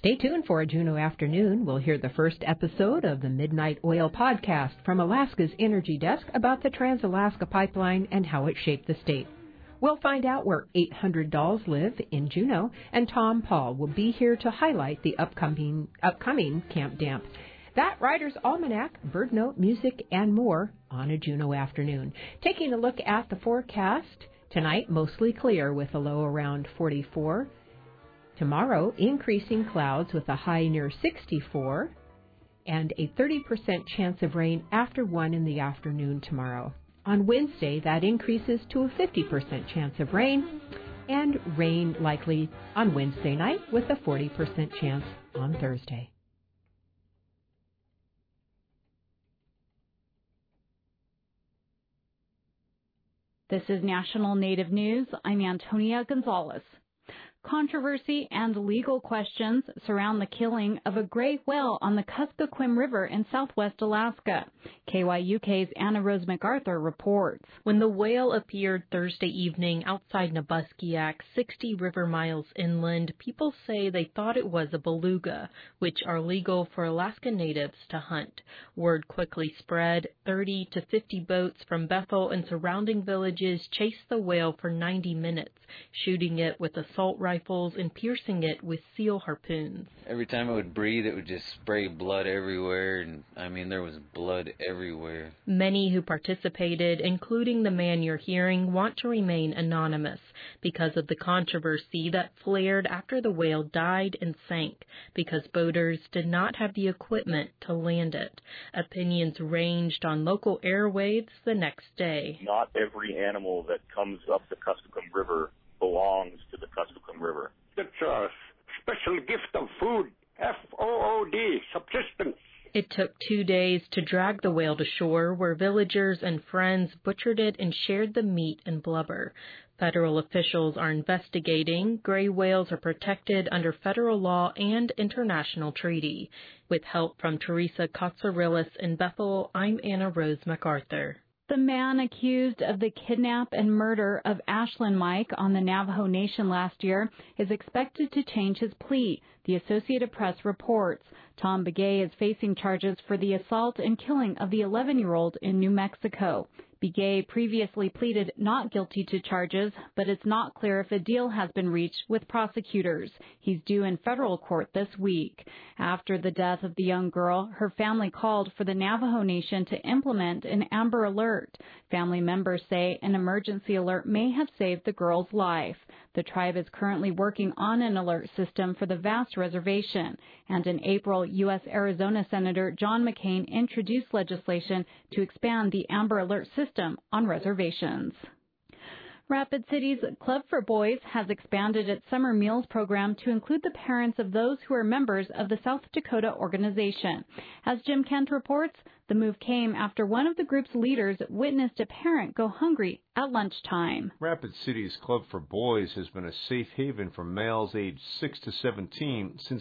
Stay tuned for a Juneau Afternoon. We'll hear the first episode of the Midnight Oil podcast from Alaska's Energy Desk about the Trans-Alaska Pipeline and how it shaped the state. We'll find out where 800 dolls live in Juneau, and Tom Paul will be here to highlight the upcoming Camp Damp. That, Writer's Almanac, Bird Note, music, and more on a Juneau Afternoon. Taking a look at the forecast, tonight mostly clear with a low around 44. Tomorrow, increasing clouds with a high near 64 and a 30% chance of rain after 1 in the afternoon tomorrow. On Wednesday, that increases to a 50% chance of rain, and rain likely on Wednesday night with a 40% chance on Thursday. This is National Native News. I'm Antonia Gonzalez. Controversy and legal questions surround the killing of a gray whale on the Kuskokwim River in southwest Alaska. KYUK's Anna Rose MacArthur reports. When the whale appeared Thursday evening outside Nabuskiak, 60 river miles inland, people say they thought it was a beluga, which are legal for Alaska natives to hunt. Word quickly spread. 30 to 50 boats from Bethel and surrounding villages chased the whale for 90 minutes, shooting it with assault rifles and piercing it with seal harpoons. Every time it would breathe, it would just spray blood everywhere, and there was blood everywhere. Many who participated, including the man you're hearing, want to remain anonymous because of the controversy that flared after the whale died and sank because boaters did not have the equipment to land it. Opinions ranged on local airwaves the next day. Not every animal that comes up the Kuskokwim River belongs to the Kuskokwim River. It's a special gift of food, FOOD, subsistence. It took 2 days to drag the whale to shore, where villagers and friends butchered it and shared the meat and blubber. Federal officials are investigating. Gray whales are protected under federal law and international treaty. With help from Teresa Katsourelis in Bethel, I'm Anna Rose MacArthur. The man accused of the kidnap and murder of Ashlyn Mike on the Navajo Nation last year is expected to change his plea, the Associated Press reports. Tom Begay is facing charges for the assault and killing of the 11-year-old in New Mexico. Begay previously pleaded not guilty to charges, but it's not clear if a deal has been reached with prosecutors. He's due in federal court this week. After the death of the young girl, her family called for the Navajo Nation to implement an Amber Alert. Family members say an emergency alert may have saved the girl's life. The tribe is currently working on an alert system for the vast reservation, and in April, U.S. Arizona Senator John McCain introduced legislation to expand the Amber Alert system on reservations. Rapid City's Club for Boys has expanded its summer meals program to include the parents of those who are members of the South Dakota organization. As Jim Kent reports, the move came after one of the group's leaders witnessed a parent go hungry at lunchtime. Rapid City's Club for Boys has been a safe haven for males aged 6 to 17 since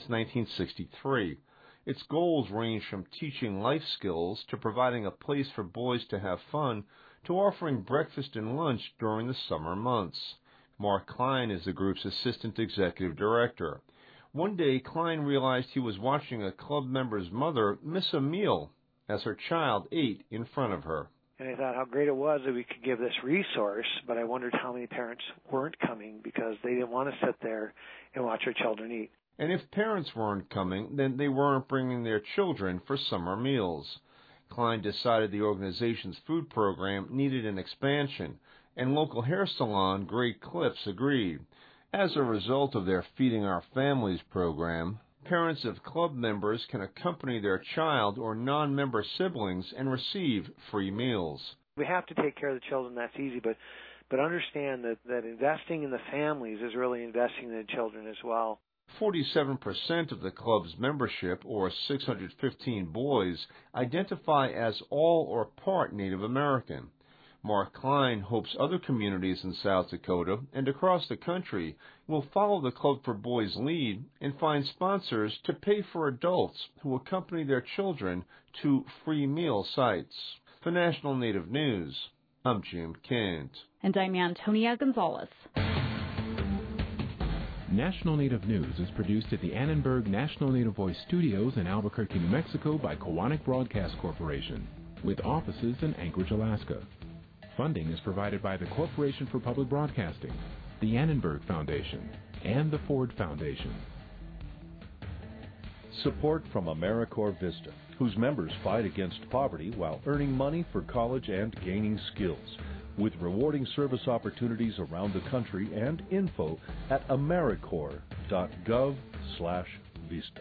1963. Its goals range from teaching life skills to providing a place for boys to have fun to offering breakfast and lunch during the summer months. Mark Klein is the group's assistant executive director. One day, Klein realized he was watching a club member's mother miss a meal as her child ate in front of her. And I thought how great it was that we could give this resource, but I wondered how many parents weren't coming because they didn't want to sit there and watch their children eat. And if parents weren't coming, then they weren't bringing their children for summer meals. Klein decided the organization's food program needed an expansion, and local hair salon Great Clips agreed. As a result of their Feeding Our Families program, parents of club members can accompany their child or non-member siblings and receive free meals. We have to take care of the children, that's easy, but understand that investing in the families is really investing in the children as well. 47% of the club's membership, or 615 boys, identify as all or part Native American. Mark Klein hopes other communities in South Dakota and across the country will follow the Club for Boys' lead and find sponsors to pay for adults who accompany their children to free meal sites. For National Native News, I'm Jim Kent. And I'm Antonia Gonzalez. National Native News is produced at the Annenberg National Native Voice Studios in Albuquerque, New Mexico by Kowanik Broadcast Corporation, with offices in Anchorage, Alaska. Funding is provided by the Corporation for Public Broadcasting, the Annenberg Foundation, and the Ford Foundation. Support from AmeriCorps Vista, whose members fight against poverty while earning money for college and gaining skills, with rewarding service opportunities around the country and info at americorps.gov/vista.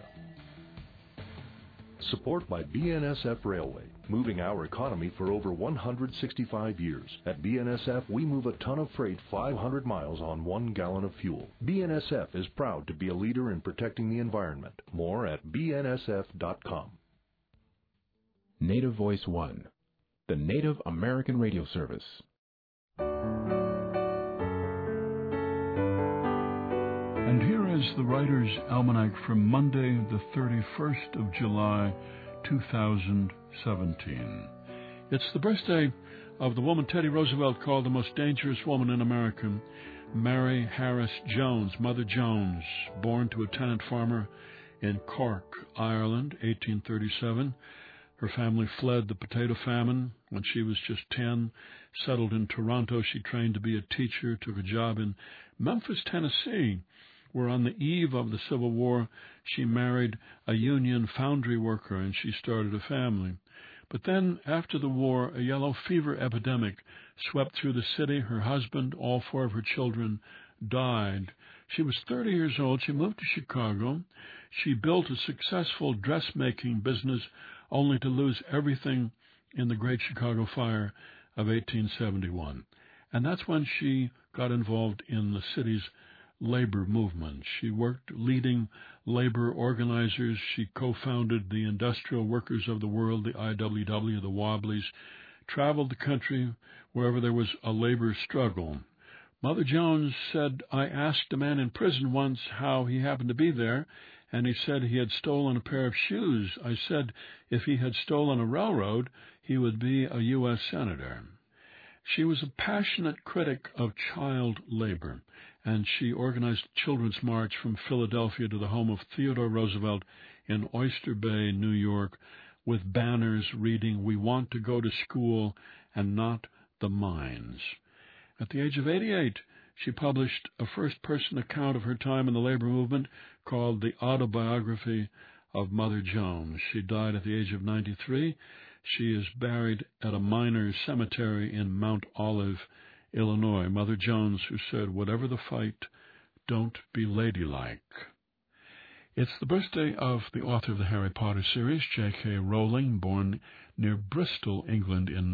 Support by BNSF Railway, moving our economy for over 165 years. At BNSF, we move a ton of freight 500 miles on 1 gallon of fuel. BNSF is proud to be a leader in protecting the environment. More at bnsf.com. Native Voice One, the Native American radio service. And here is the Writer's Almanac for Monday, the 31st of July, 2017. It's the birthday of the woman Teddy Roosevelt called the most dangerous woman in America, Mary Harris Jones, Mother Jones, born to a tenant farmer in Cork, Ireland, 1837. Her family fled the potato famine when she was just 10, settled in Toronto. She trained to be a teacher, took a job in Memphis, Tennessee, where on the eve of the Civil War, she married a union foundry worker and she started a family. But then, after the war, a yellow fever epidemic swept through the city. Her husband, all 4 of her children, died. She was 30 years old. She moved to Chicago. She built a successful dressmaking business only to lose everything in the Great Chicago Fire of 1871. And that's when she got involved in the city's labor movement. She worked leading labor organizers. She co-founded the Industrial Workers of the World, the IWW, the Wobblies, traveled the country wherever there was a labor struggle. Mother Jones said, "I asked a man in prison once how he happened to be there, and he said he had stolen a pair of shoes. I said if he had stolen a railroad, he would be a U.S. Senator." She was a passionate critic of child labor, and she organized a children's march from Philadelphia to the home of Theodore Roosevelt in Oyster Bay, New York, with banners reading, "We want to go to school and not the mines." At the age of 88, she published a first-person account of her time in the labor movement called The Autobiography of Mother Jones. She died at the age of 93. She is buried at a miners' cemetery in Mount Olive, Illinois. Mother Jones, who said, "Whatever the fight, don't be ladylike." It's the birthday of the author of the Harry Potter series, J.K. Rowling, born near Bristol, England in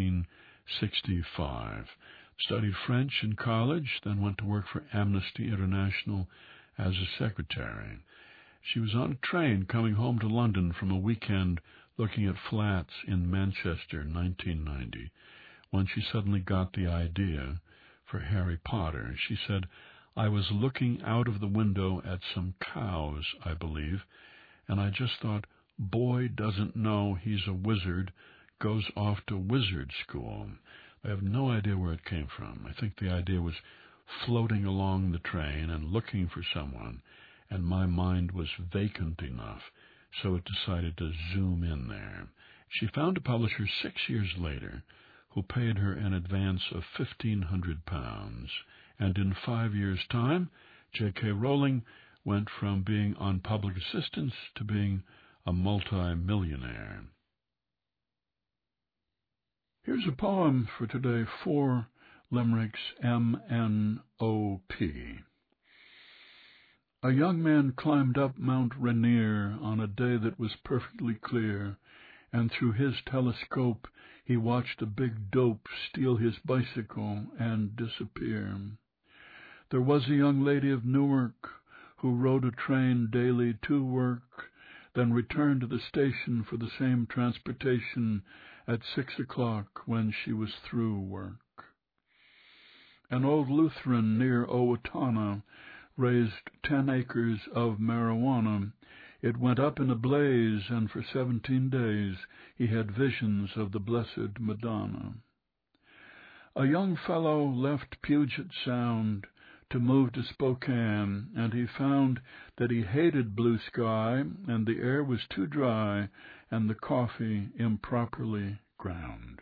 1965. Studied French in college, then went to work for Amnesty International as a secretary. She was on a train coming home to London from a weekend looking at flats in Manchester in 1990, when she suddenly got the idea for Harry Potter. She said, "I was looking out of the window at some cows, I believe, and I just thought, boy doesn't know he's a wizard, goes off to wizard school." I have no idea where it came from. I think the idea was floating along the train and looking for someone, and my mind was vacant enough, so it decided to zoom in there. She found a publisher 6 years later who paid her an advance of £1,500, and in 5 years' time, J.K. Rowling went from being on public assistance to being a multi-millionaire. Here's a poem for today, 4 limericks, MNOP. A young man climbed up Mount Rainier on a day that was perfectly clear, and through his telescope he watched a big dope steal his bicycle and disappear. There was a young lady of Newark who rode a train daily to work, then returned to the station for the same transportation at 6 o'clock when she was through work. An old Lutheran near Owatonna raised 10 acres of marijuana. It went up in a blaze, and for 17 days he had visions of the Blessed Madonna. A young fellow left Puget Sound to move to Spokane, and he found that he hated blue sky, and the air was too dry, and the coffee improperly ground.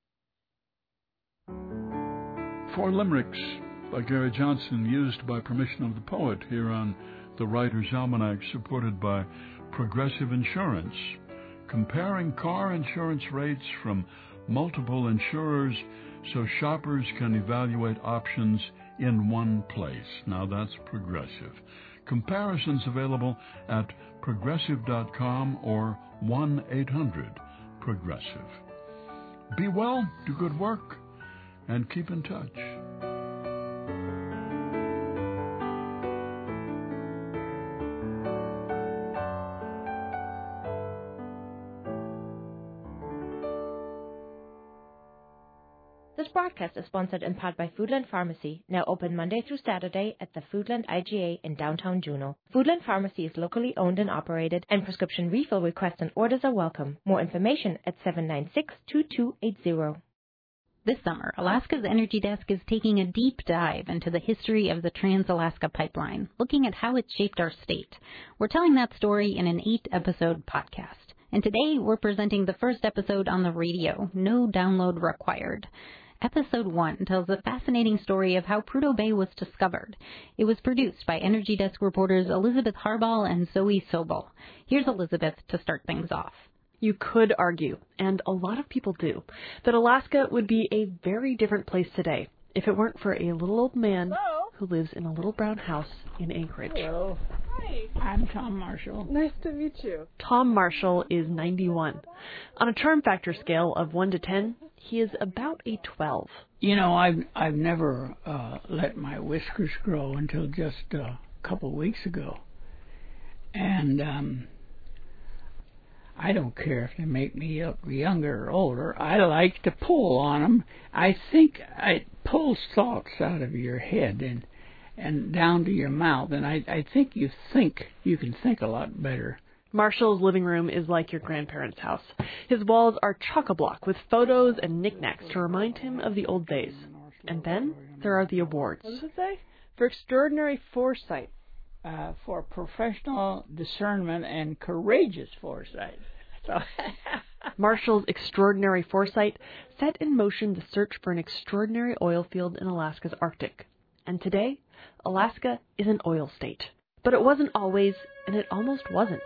4 limericks by Gary Johnson, used by permission of the poet here on the Writer's Almanac, supported by Progressive Insurance, comparing car insurance rates from multiple insurers so shoppers can evaluate options in one place. Now that's Progressive. Comparisons available at progressive.com or 1-800-PROGRESSIVE. Be well, do good work, and keep in touch. This broadcast is sponsored in part by Foodland Pharmacy, now open Monday through Saturday at the Foodland IGA in downtown Juneau. Foodland Pharmacy is locally owned and operated, and prescription refill requests and orders are welcome. More information at 796-2280. This summer, Alaska's Energy Desk is taking a deep dive into the history of the Trans-Alaska Pipeline, looking at how it shaped our state. We're telling that story in an 8-episode podcast. And today, we're presenting the first episode on the radio, no download required. Episode 1 tells a fascinating story of how Prudhoe Bay was discovered. It was produced by Energy Desk reporters Elizabeth Harbaugh and Zoe Sobel. Here's Elizabeth to start things off. You could argue, and a lot of people do, that Alaska would be a very different place today if it weren't for a little old man who lives in a little brown house in Anchorage. Hello. Hi. I'm Tom Marshall. Nice to meet you. Tom Marshall is 91. On a charm factor scale of 1 to 10, he is about a 12. You know, I've never let my whiskers grow until just a couple weeks ago. And I don't care if they make me look younger or older. I like to pull on them. I think it pulls thoughts out of your head and down to your mouth. And I think you can think a lot better. Marshall's living room is like your grandparents' house. His walls are chock-a-block with photos and knickknacks to remind him of the old days. And then there are the awards. What does it say? For extraordinary foresight. For professional discernment and courageous foresight. So Marshall's extraordinary foresight set in motion the search for an extraordinary oil field in Alaska's Arctic. And today, Alaska is an oil state. But it wasn't always, and it almost wasn't.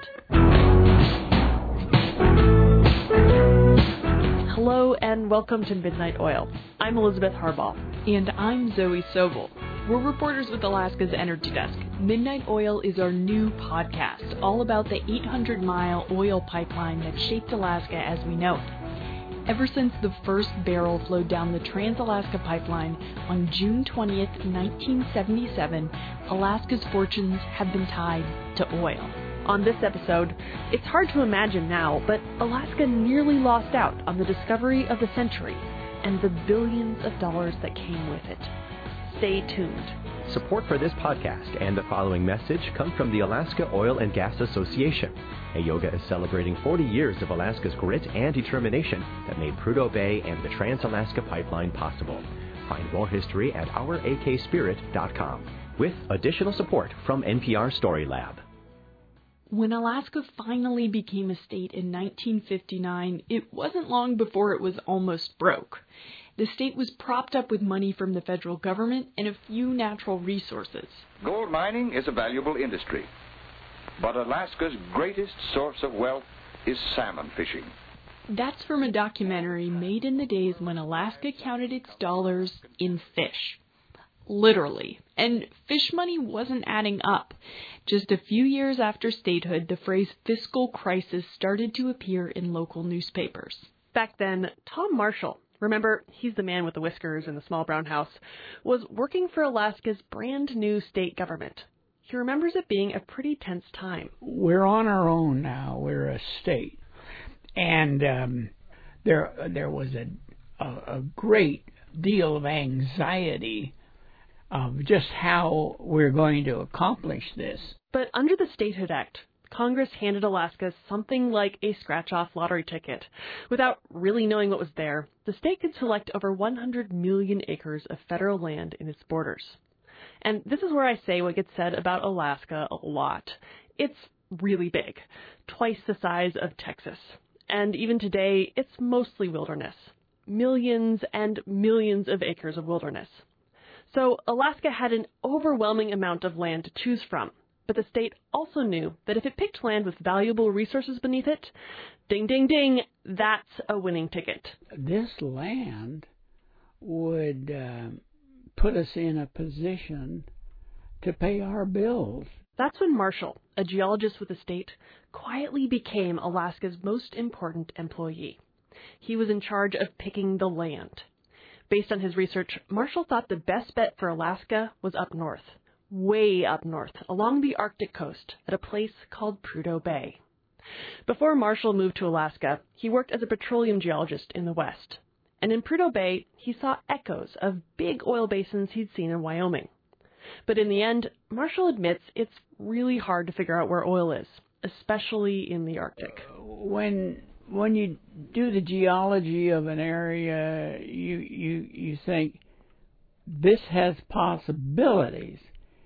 Hello and welcome to Midnight Oil. I'm Elizabeth Harbaugh. And I'm Zoe Sobel. We're reporters with Alaska's Energy Desk. Midnight Oil is our new podcast, all about the 800-mile oil pipeline that shaped Alaska as we know it. Ever since the first barrel flowed down the Trans-Alaska Pipeline on June 20th, 1977, Alaska's fortunes have been tied to oil. On this episode, it's hard to imagine now, but Alaska nearly lost out on the discovery of the century and the billions of dollars that came with it. Stay tuned. Support for this podcast and the following message come from the Alaska Oil and Gas Association. AOGA is celebrating 40 years of Alaska's grit and determination that made Prudhoe Bay and the Trans-Alaska Pipeline possible. Find more history at ourakspirit.com, with additional support from NPR Story Lab. When Alaska finally became a state in 1959, it wasn't long before it was almost broke. The state was propped up with money from the federal government and a few natural resources. Gold mining is a valuable industry, but Alaska's greatest source of wealth is salmon fishing. That's from a documentary made in the days when Alaska counted its dollars in fish. Literally. And fish money wasn't adding up. Just a few years after statehood, the phrase fiscal crisis started to appear in local newspapers. Back then, Tom Marshall, remember, he's the man with the whiskers and the small brown house, was working for Alaska's brand new state government. He remembers it being a pretty tense time. We're on our own now. We're a state. And there was a great deal of anxiety of just how we're going to accomplish this. But under the Statehood Act, Congress handed Alaska something like a scratch-off lottery ticket. Without really knowing what was there, the state could select over 100 million acres of federal land in its borders. And this is where I say what gets said about Alaska a lot. It's really big, twice the size of Texas. And even today, it's mostly wilderness. Millions and millions of acres of wilderness. So Alaska had an overwhelming amount of land to choose from. But the state also knew that if it picked land with valuable resources beneath it, ding, ding, ding, that's a winning ticket. This land would put us in a position to pay our bills. That's when Marshall, a geologist with the state, quietly became Alaska's most important employee. He was in charge of picking the land. Based on his research, Marshall thought the best bet for Alaska was up north. Way up north, along the Arctic coast, at a place called Prudhoe Bay. Before Marshall moved to Alaska, he worked as a petroleum geologist in the West. And in Prudhoe Bay, he saw echoes of big oil basins he'd seen in Wyoming. But in the end, Marshall admits it's really hard to figure out where oil is, especially in the Arctic. When you do the geology of an area, you think, this has possibilities.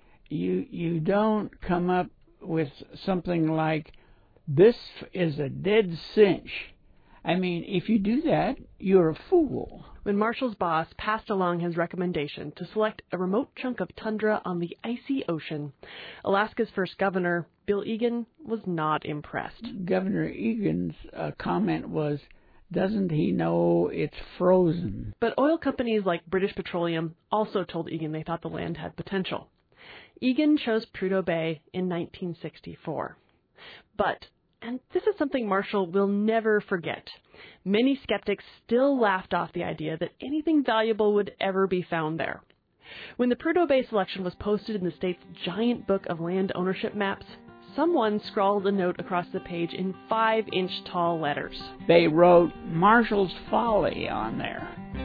You don't come up with something like, this is a dead cinch. I mean, if you do that, you're a fool. When Marshall's boss passed along his recommendation to select a remote chunk of tundra on the icy ocean, Alaska's first governor, Bill Egan, was not impressed. Governor Egan's comment was, doesn't he know it's frozen? But oil companies like British Petroleum also told Egan they thought the land had potential. Egan chose Prudhoe Bay in 1964. But, and this is something Marshall will never forget, many skeptics still laughed off the idea that anything valuable would ever be found there. When the Prudhoe Bay selection was posted in the state's giant book of land ownership maps, someone scrawled a note across the page in 5-inch tall letters. They wrote Marshall's Folly on there.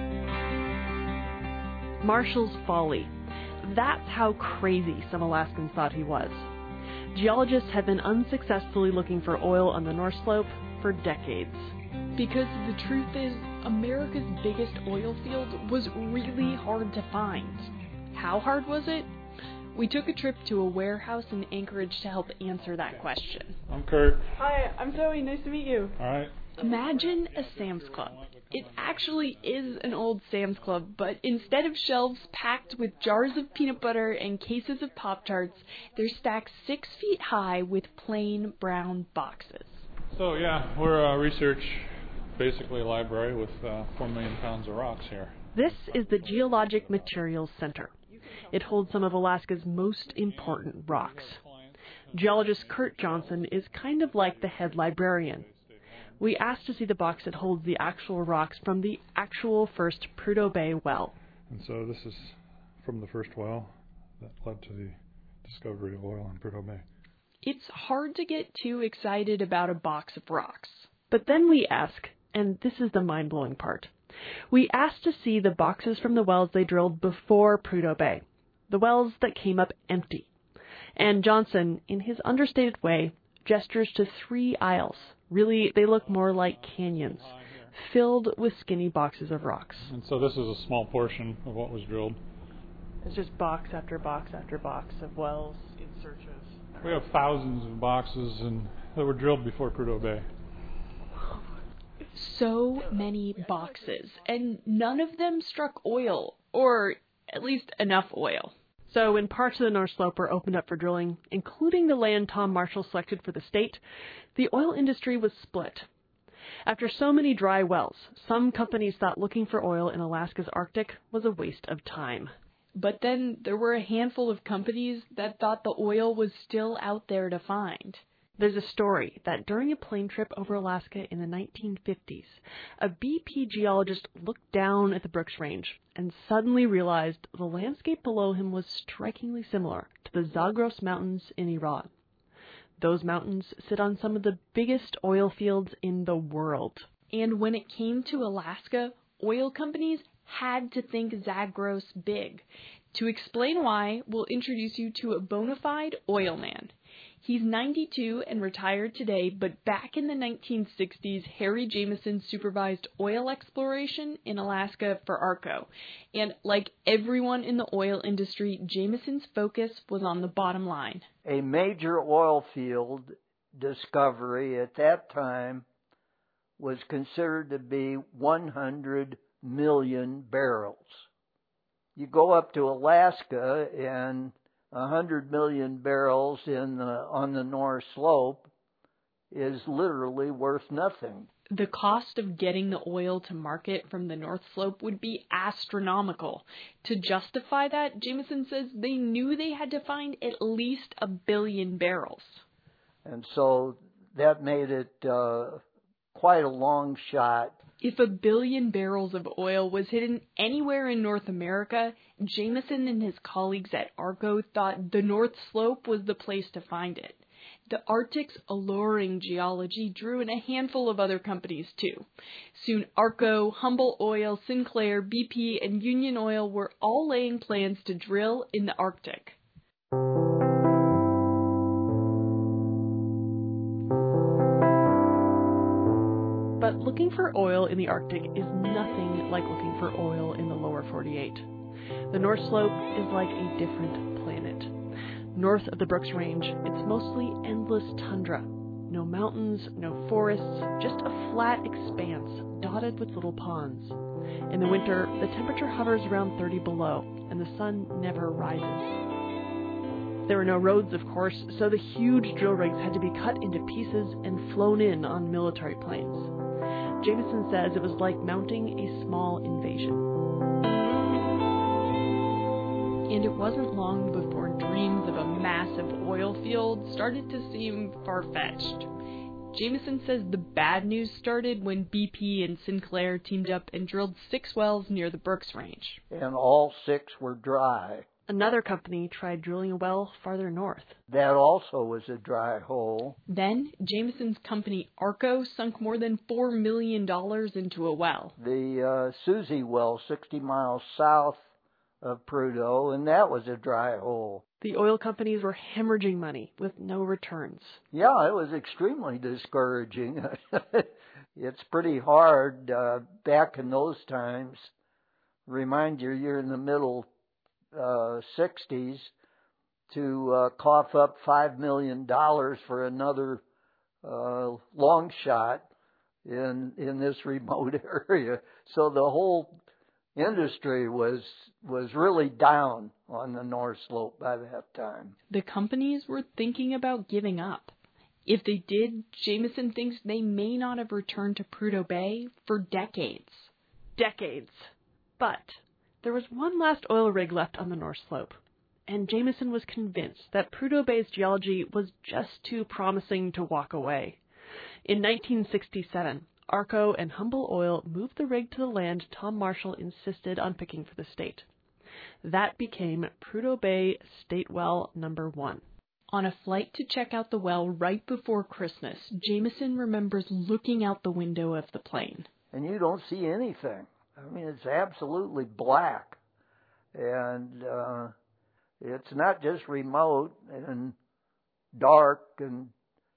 Marshall's Folly. That's how crazy some Alaskans thought he was. Geologists have been unsuccessfully looking for oil on the North Slope for decades. Because the truth is, America's biggest oil field was really hard to find. How hard was it? We took a trip to a warehouse in Anchorage to help answer that question. I'm Kurt. Hi, I'm Zoe. Nice to meet you. All right. Imagine a Sam's Club. It actually is an old Sam's Club, but instead of shelves packed with jars of peanut butter and cases of Pop-Tarts, they're stacked 6 feet high with plain brown boxes. So, yeah, we're a research, basically a library with 4 million pounds of rocks here. This is the Geologic Materials Center. It holds some of Alaska's most important rocks. Geologist Kurt Johnson is kind of like the head librarian. We asked to see the box that holds the actual rocks from the actual first Prudhoe Bay well. And so this is from the first well that led to the discovery of oil in Prudhoe Bay. It's hard to get too excited about a box of rocks. But then we ask, and this is the mind-blowing part, we asked to see the boxes from the wells they drilled before Prudhoe Bay, the wells that came up empty. And Johnson, in his understated way, gestures to 3 aisles. Really, they look more like canyons, filled with skinny boxes of rocks. And so this is a small portion of what was drilled. It's just box after box after box of wells in search of... We have thousands of boxes that were drilled before Prudhoe Bay. So many boxes, and none of them struck oil, or at least enough oil. So when parts of the North Slope were opened up for drilling, including the land Tom Marshall selected for the state, the oil industry was split. After so many dry wells, some companies thought looking for oil in Alaska's Arctic was a waste of time. But then there were a handful of companies that thought the oil was still out there to find. There's a story that during a plane trip over Alaska in the 1950s, a BP geologist looked down at the Brooks Range and suddenly realized the landscape below him was strikingly similar to the Zagros Mountains in Iran. Those mountains sit on some of the biggest oil fields in the world. And when it came to Alaska, oil companies had to think Zagros big. To explain why, we'll introduce you to a bona fide oil man. He's 92 and retired today, but back in the 1960s, Harry Jameson supervised oil exploration in Alaska for ARCO. And like everyone in the oil industry, Jameson's focus was on the bottom line. A major oil field discovery at that time was considered to be 100 million barrels. You go up to Alaska and 100 million barrels on the North Slope is literally worth nothing. The cost of getting the oil to market from the North Slope would be astronomical. To justify that, Jameson says they knew they had to find at least 1 billion barrels. And so that made it quite a long shot. If 1 billion barrels of oil was hidden anywhere in North America, Jameson and his colleagues at ARCO thought the North Slope was the place to find it. The Arctic's alluring geology drew in a handful of other companies too. Soon ARCO, Humble Oil, Sinclair, BP, and Union Oil were all laying plans to drill in the Arctic. But looking for oil in the Arctic is nothing like looking for oil in the lower 48. The North Slope is like a different planet. North of the Brooks Range, it's mostly endless tundra. No mountains, no forests, just a flat expanse dotted with little ponds. In the winter, the temperature hovers around 30 below, and the sun never rises. There were no roads, of course, so the huge drill rigs had to be cut into pieces and flown in on military planes. Jameson says it was like mounting a small invasion. And it wasn't long before dreams of a massive oil field started to seem far-fetched. Jameson says the bad news started when BP and Sinclair teamed up and drilled 6 wells near the Brooks Range. And all 6 were dry. Another company tried drilling a well farther north. That also was a dry hole. Then, Jameson's company ARCO sunk more than $4 million into a well. The Susie well, 60 miles south of Prudhoe, and that was a dry hole. The oil companies were hemorrhaging money with no returns. Yeah, it was extremely discouraging. It's pretty hard back in those times. Remind you, you're in the middle 60s to cough up $5 million for another long shot in this remote area. So the whole industry was really down on the North Slope by that time. The companies were thinking about giving up. If they did, Jameson thinks they may not have returned to Prudhoe Bay for decades. Decades. But there was one last oil rig left on the North Slope, and Jameson was convinced that Prudhoe Bay's geology was just too promising to walk away. In 1967, ARCO and Humble Oil moved the rig to the land Tom Marshall insisted on picking for the state. That became Prudhoe Bay State Well Number 1. On a flight to check out the well right before Christmas, Jameson remembers looking out the window of the plane. And you don't see anything. I mean, it's absolutely black. And it's not just remote and dark and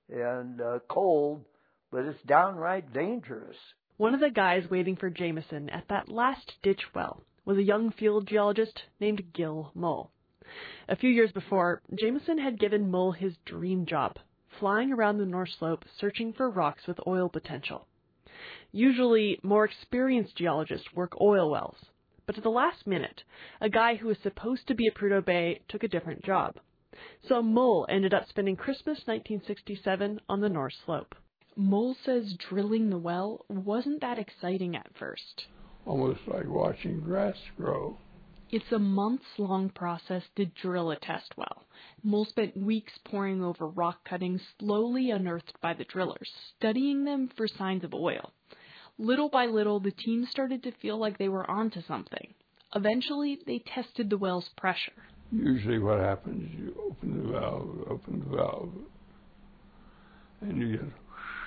cold, but it's downright dangerous. One of the guys waiting for Jameson at that last ditch well was a young field geologist named Gil Mull. A few years before, Jameson had given Mull his dream job, flying around the North Slope searching for rocks with oil potential. Usually, more experienced geologists work oil wells, but at the last minute, a guy who was supposed to be at Prudhoe Bay took a different job. So Mull ended up spending Christmas 1967 on the North Slope. Mull says drilling the well wasn't that exciting at first. Almost like watching grass grow. It's a months-long process to drill a test well. Mull spent weeks poring over rock cuttings slowly unearthed by the drillers, studying them for signs of oil. Little by little, the team started to feel like they were onto something. Eventually, they tested the well's pressure. Usually what happens is you open the valve, and you get...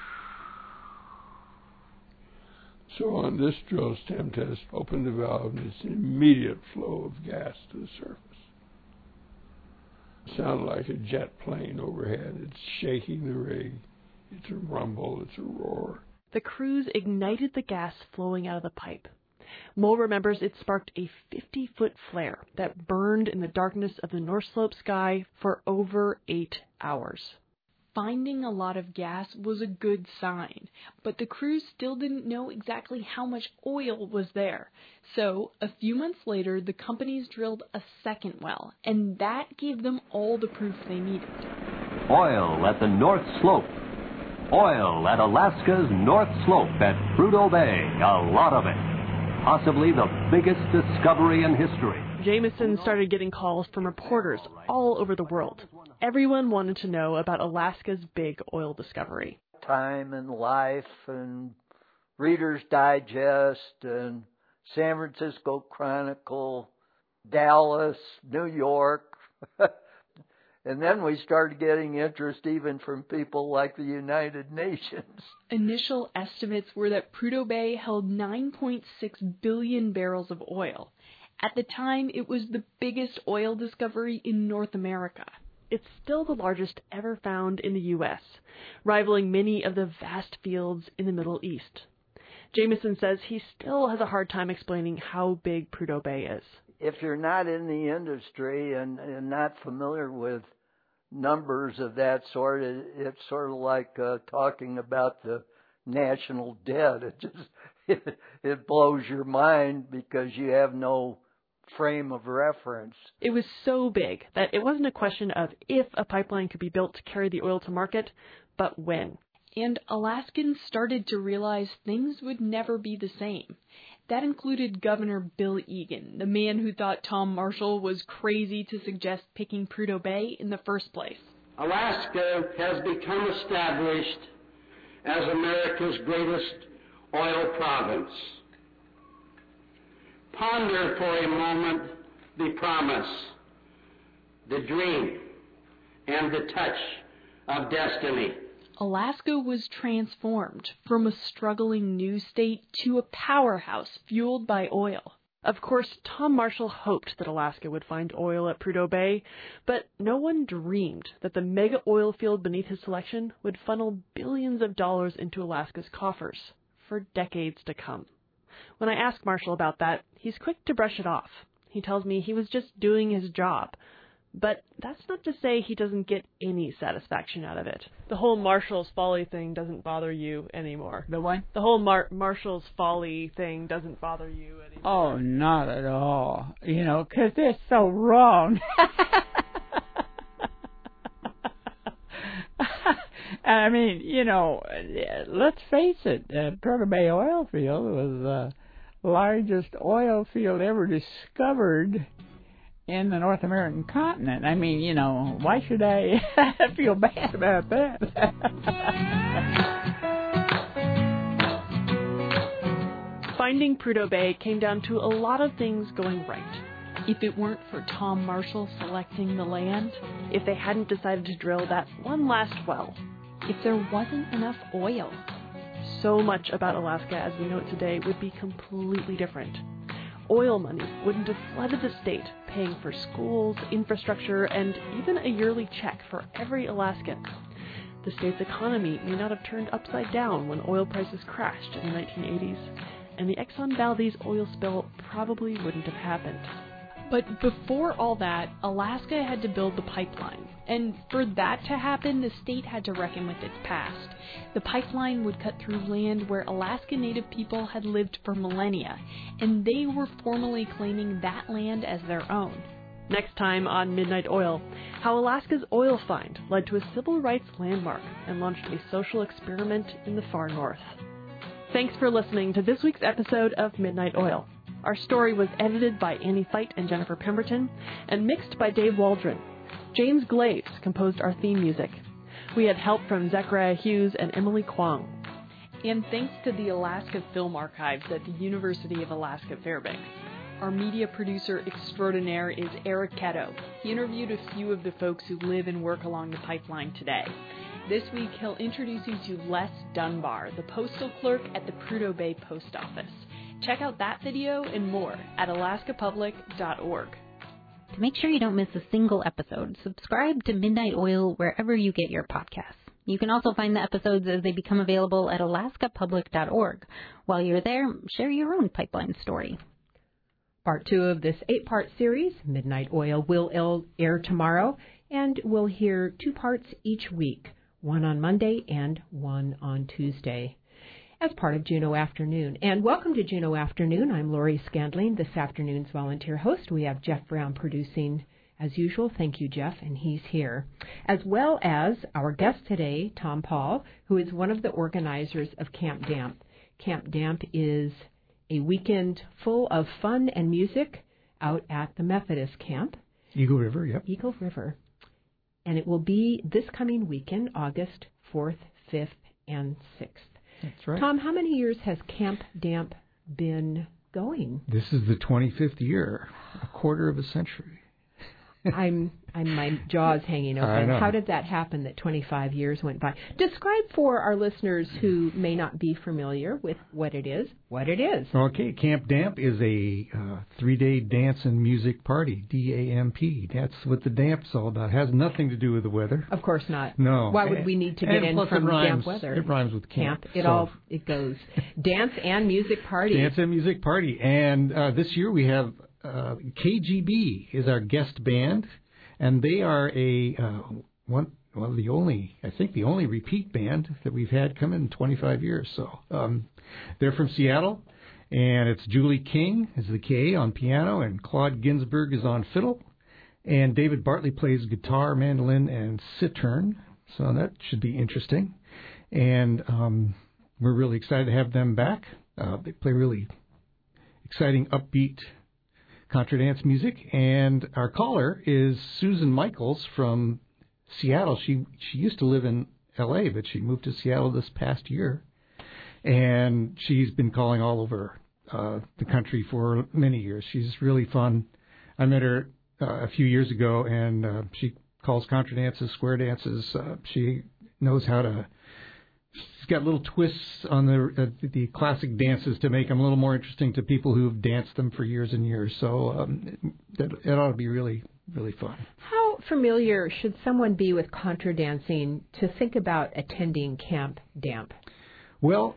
So on this drill stem test, open the valve and it's an immediate flow of gas to the surface. Sounds like a jet plane overhead. It's shaking the rig. It's a rumble. It's a roar. The crews ignited the gas flowing out of the pipe. Mole remembers it sparked a 50-foot flare that burned in the darkness of the North Slope sky for over 8 hours. Finding a lot of gas was a good sign, but the crews still didn't know exactly how much oil was there. So, a few months later, the companies drilled a second well, and that gave them all the proof they needed. Oil at the North Slope. Oil at Alaska's North Slope at Prudhoe Bay. A lot of it. Possibly the biggest discovery in history. Jameson started getting calls from reporters all over the world. Everyone wanted to know about Alaska's big oil discovery. Time and Life and Reader's Digest and San Francisco Chronicle, Dallas, New York. And then we started getting interest even from people like the United Nations. Initial estimates were that Prudhoe Bay held 9.6 billion barrels of oil. At the time, it was the biggest oil discovery in North America. It's still the largest ever found in the U.S., rivaling many of the vast fields in the Middle East. Jameson says he still has a hard time explaining how big Prudhoe Bay is. If you're not in the industry and not familiar with numbers of that sort, it's sort of like talking about the national debt. It blows your mind because you have no frame of reference. It was so big that it wasn't a question of if a pipeline could be built to carry the oil to market, but when. And Alaskans started to realize things would never be the same. That included Governor Bill Egan, the man who thought Tom Marshall was crazy to suggest picking Prudhoe Bay in the first place. Alaska has become established as America's greatest oil province. Ponder for a moment the promise, the dream, and the touch of destiny. Alaska was transformed from a struggling new state to a powerhouse fueled by oil. Of course, Tom Marshall hoped that Alaska would find oil at Prudhoe Bay, but no one dreamed that the mega oil field beneath his selection would funnel billions of dollars into Alaska's coffers for decades to come. When I ask Marshall about that, he's quick to brush it off. He tells me he was just doing his job. But that's not to say he doesn't get any satisfaction out of it. The whole Marshall's Folly thing doesn't bother you anymore. The what? The whole Marshall's Folly thing doesn't bother you anymore. Oh, not at all. You know, 'cause they're so wrong. I mean, you know, let's face it, Prudhoe Bay oil field was the largest oil field ever discovered in the North American continent. I mean, you know, why should I feel bad about that? Finding Prudhoe Bay came down to a lot of things going right. If it weren't for Tom Marshall selecting the land, if they hadn't decided to drill that one last well, if there wasn't enough oil, so much about Alaska as we know it today would be completely different. Oil money wouldn't have flooded the state, paying for schools, infrastructure, and even a yearly check for every Alaskan. The state's economy may not have turned upside down when oil prices crashed in the 1980s, and the Exxon Valdez oil spill probably wouldn't have happened. But before all that, Alaska had to build the pipeline. And for that to happen, the state had to reckon with its past. The pipeline would cut through land where Alaska Native people had lived for millennia, and they were formally claiming that land as their own. Next time on Midnight Oil, how Alaska's oil find led to a civil rights landmark and launched a social experiment in the far north. Thanks for listening to this week's episode of Midnight Oil. Our story was edited by Annie Feit and Jennifer Pemberton and mixed by Dave Waldron. James Glaves composed our theme music. We had help from Zechariah Hughes and Emily Kwong. And thanks to the Alaska Film Archives at the University of Alaska Fairbanks. Our media producer extraordinaire is Eric Ketto. He interviewed a few of the folks who live and work along the pipeline today. This week, he'll introduce you to Les Dunbar, the postal clerk at the Prudhoe Bay Post Office. Check out that video and more at alaskapublic.org. To make sure you don't miss a single episode, subscribe to Midnight Oil wherever you get your podcasts. You can also find the episodes as they become available at alaskapublic.org. While you're there, share your own pipeline story. Part 2 of this 8-part series, Midnight Oil, will air tomorrow, and we'll hear 2 parts each week, one on Monday and one on Tuesday, as part of Juneau Afternoon. And welcome to Juneau Afternoon. I'm Lori Scandling, this afternoon's volunteer host. We have Jeff Brown producing as usual. Thank you, Jeff, and he's here. As well as our guest today, Tom Paul, who is one of the organizers of Camp Damp. Camp Damp is a weekend full of fun and music out at the Methodist camp. Eagle River, yep. Eagle River. And it will be this coming weekend, August 4th, 5th, and 6th. That's right. Tom, how many years has Camp Damp been going? This is the 25th year, a quarter of a century. My jaw's hanging open. How did that happen that 25 years went by? Describe for our listeners who may not be familiar with what it is. Okay, Camp Damp is a 3-day dance and music party, D-A-M-P. That's what the damp's all about. It has nothing to do with the weather. Of course not. No. Why would we need to get in from damp weather? It rhymes with camp. It goes. Dance and music party. Dance and music party. And this year we have KGB is our guest band, and they are one of the only repeat band that we've had come in 25 years. So they're from Seattle, and it's Julie King is the K on piano, and Claude Ginsberg is on fiddle, and David Bartley plays guitar, mandolin, and cittern. So that should be interesting, and we're really excited to have them back. They play really exciting, upbeat contra dance music, and our caller is Susan Michaels from Seattle. She used to live in L.A., but she moved to Seattle this past year, and she's been calling all over the country for many years. She's really fun. I met her a few years ago, and she calls contra dances, square dances. She knows how to. She's got little twists on the classic dances to make them a little more interesting to people who've danced them for years and years. So it ought to be really, really fun. How familiar should someone be with contra dancing to think about attending Camp Damp? Well,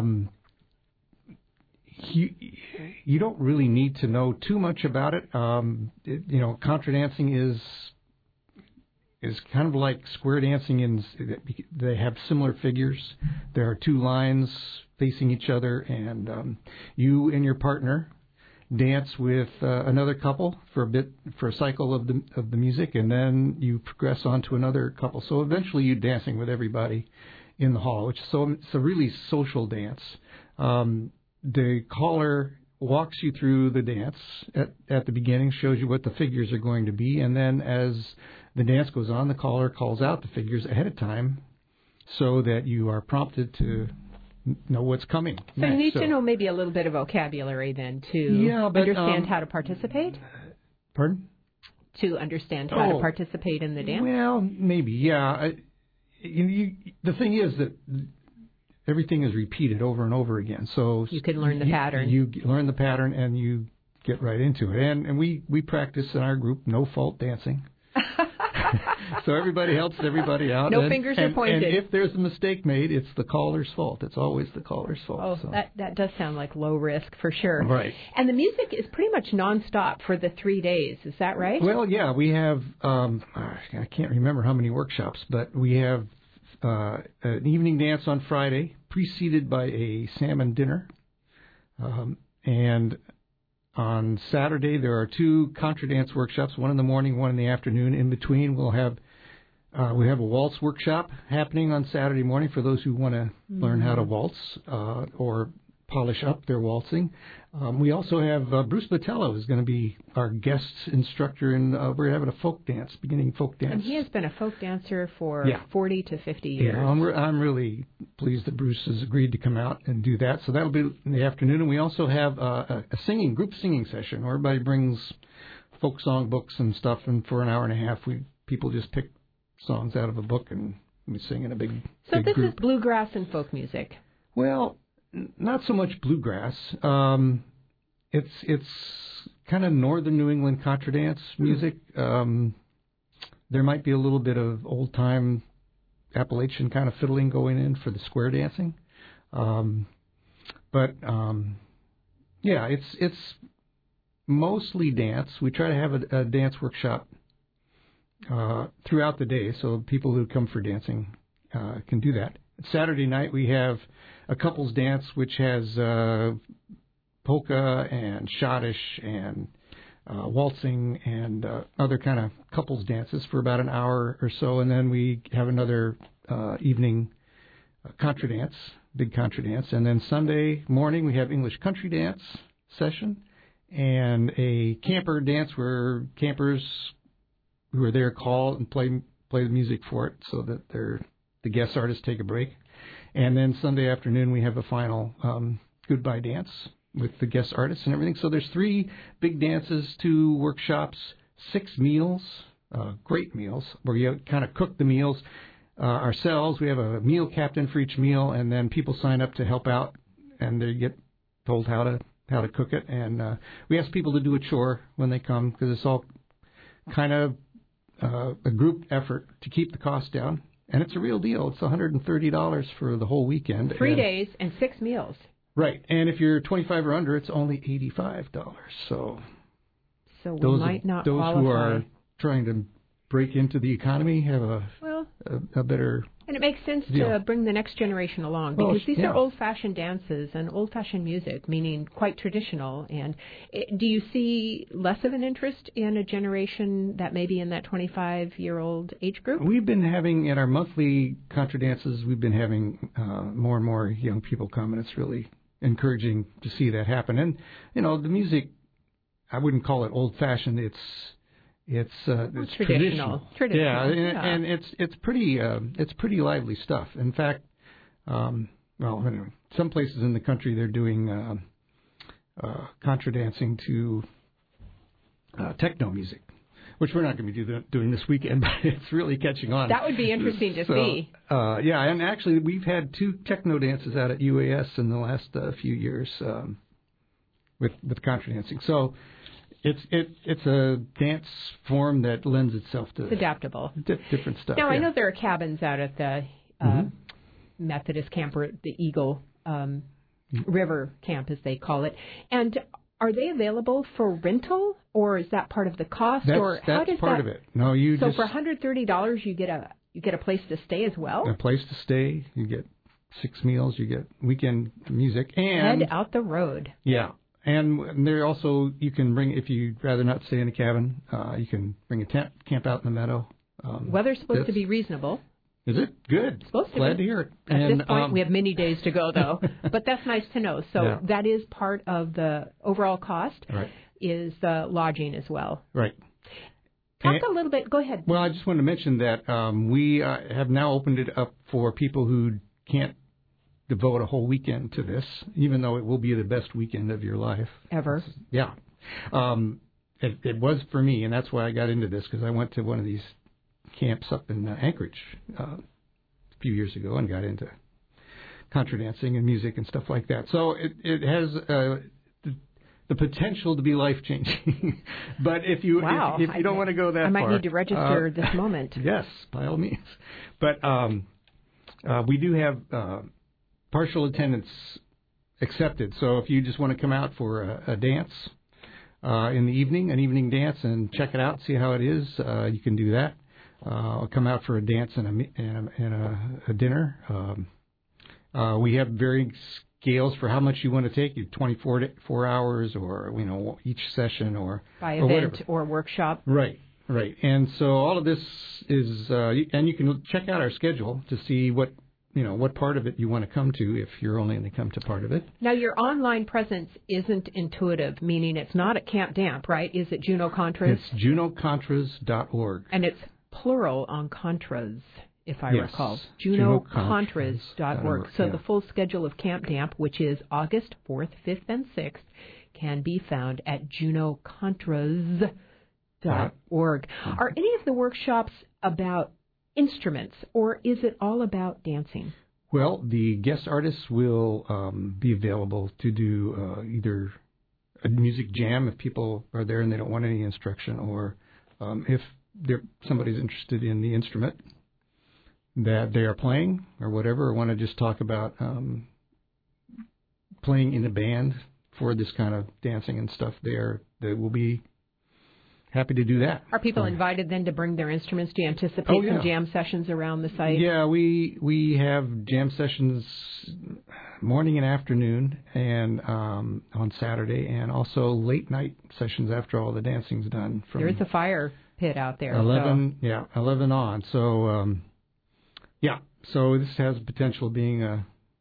you don't really need to know too much about it. Contra dancing is kind of like square dancing in they have similar figures. There are 2 lines facing each other, and you and your partner dance with another couple for a cycle of the music, and then you progress on to another couple. So eventually you're dancing with everybody in the hall, it's a really social dance. The caller walks you through the dance at the beginning, shows you what the figures are going to be, and then as the dance goes on, the caller calls out the figures ahead of time so that you are prompted to know what's coming. So you need to know maybe a little bit of vocabulary then to understand how to participate? Pardon? To understand how to participate in the dance? Well, maybe, yeah. The thing is that everything is repeated over and over again. So you can learn the pattern. You learn the pattern and you get right into it. And we practice in our group no-fault dancing. So everybody helps everybody out. No fingers are pointed. And if there's a mistake made, it's the caller's fault. It's always the caller's fault. Oh, so. that does sound like low risk for sure. Right. And the music is pretty much nonstop for the 3 days. Is that right? Well, yeah. We have, I can't remember how many workshops, but we have an evening dance on Friday, preceded by a salmon dinner. And on Saturday, there are 2 contra dance workshops, one in the morning, one in the afternoon. In between, we have a waltz workshop happening on Saturday morning for those who want to learn how to waltz or polish up their waltzing. We also have Bruce Botello is going to be our guest instructor, and we're having a beginning folk dance. And he has been a folk dancer for 40 to 50 years. Yeah, I'm really pleased that Bruce has agreed to come out and do that. So that'll be in the afternoon. And we also have a group singing session where everybody brings folk song books and stuff, and for an hour and a half, people just pick songs out of a book and we sing in a big So this group. Is bluegrass and folk music. Well, not so much bluegrass. It's kind of northern New England contra dance music. There might be a little bit of old time Appalachian kind of fiddling going in for the square dancing. It's mostly dance. We try to have a dance workshop throughout the day, so people who come for dancing can do that. Saturday night we have a couples dance, which has polka and schottisch and waltzing and other kind of couples dances for about an hour or so, and then we have another evening contra dance, big contra dance, and then Sunday morning we have English country dance session and a camper dance where campers who are there call and play the music for it, so that the guest artists take a break, and then Sunday afternoon we have a final goodbye dance with the guest artists and everything. So there's 3 big dances, 2 workshops, 6 meals, great meals, where you kind of cook the meals ourselves. We have a meal captain for each meal, and then people sign up to help out, and they get told how to cook it. And we ask people to do a chore when they come, because it's all kind of a group effort to keep the cost down. And it's a real deal. It's $130 for the whole weekend. 3 days and 6 meals. Right, and if you're 25 or under, it's only $85. So we might not qualify. Those who are trying to break into the economy have a better. And it makes sense deal. to bring the next generation along, because these are old-fashioned dances and old-fashioned music, meaning quite traditional. And do you see less of an interest in a generation that may be in that 25-year-old age group? We've been having, at our monthly contra dances, we've been having more and more young people come, and it's really encouraging to see that happen. And, the music, I wouldn't call it old-fashioned. It's traditional. Yeah, and it's pretty lively stuff. In fact, anyway, some places in the country they're doing contra dancing to techno music, which we're not going to be doing this weekend, but it's really catching on. That would be interesting to see. And actually we've had 2 techno dances out at UAS in the last few years with contra dancing. So it's a dance form that lends itself to it's adaptable, different stuff. Now I know there are cabins out at the Methodist camp, or the Eagle River camp, as they call it, and are they available for rental, or is that part of the cost? That's part of it. No, so for $130 you get a place to stay as well. A place to stay. You get 6 meals. You get weekend music and head out the road. Yeah. And there also, you can bring, if you'd rather not stay in a cabin, you can bring a tent, camp out in the meadow. Weather's supposed to be reasonable. Is it? Good. Supposed to Glad be. to hear it. At this point, we have many days to go, though. But that's nice to know. So that is part of the overall cost, is the lodging as well. Right. Talk a little bit. Go ahead. Well, I just wanted to mention that we have now opened it up for people who can't devote a whole weekend to this, even though it will be the best weekend of your life. Ever. Yeah. It was for me, and that's why I got into this, because I went to one of these camps up in Anchorage a few years ago and got into contra dancing and music and stuff like that. So it has the potential to be life-changing. But if you don't want to go that far... I might need to register this moment. Yes, by all means. But we do have... partial attendance accepted. So if you just want to come out for a dance in the evening, an evening dance, and check it out, see how it is, you can do that. Come out for a dance and a dinner. We have varying scales for how much you want to take. 24 hours, or each session, or by event or workshop. Right. And so all of this is, and you can check out our schedule to see what part of it you want to come to, if you're only going to come to part of it. Now, your online presence isn't intuitive, meaning it's not at Camp Damp, right? Is it Juneau Contras? It's JuneauContras.org. And it's plural on Contras, if I recall. JuneauContras.org. So the full schedule of Camp Damp, which is August 4th, 5th, and 6th, can be found at JuneauContras.org. Are any of the workshops about instruments, or is it all about dancing? Well, the guest artists will be available to do either a music jam if people are there and they don't want any instruction, or if somebody's interested in the instrument that they are playing or whatever, or want to just talk about playing in a band for this kind of dancing and stuff, they will be happy to do that. Are people invited then to bring their instruments? Do you anticipate some jam sessions around the site? Yeah, we have jam sessions morning and afternoon, and on Saturday, and also late night sessions after all the dancing's done. There's a fire pit out there. 11 on. So so this has the potential of being a